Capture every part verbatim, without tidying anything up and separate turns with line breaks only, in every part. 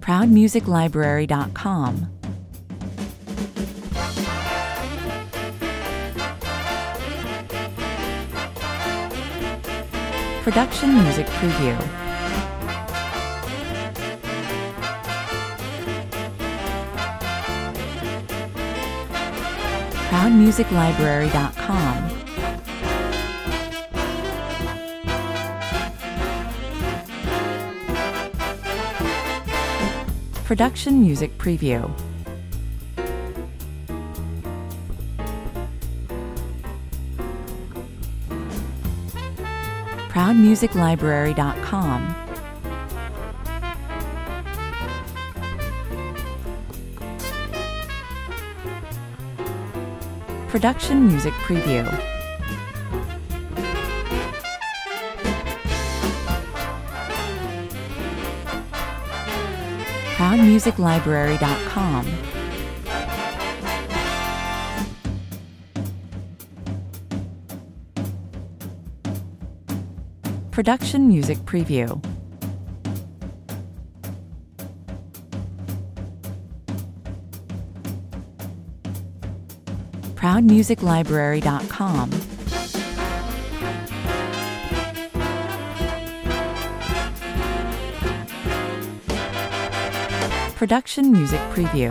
proud music library dot com. Production Music Preview. proud music library dot com. Production Music Preview. proud music library dot com. Production Music Preview. proud music library dot com. Production Music Preview. proud music library dot com. Production Music Preview.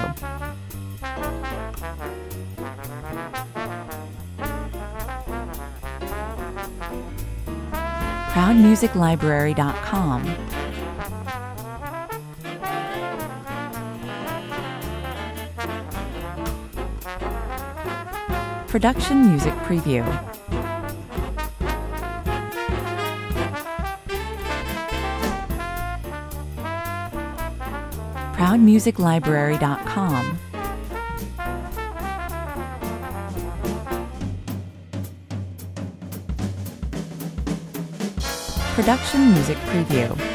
proud music library dot com. Production Music Preview. proud music library dot com. Production Music Preview.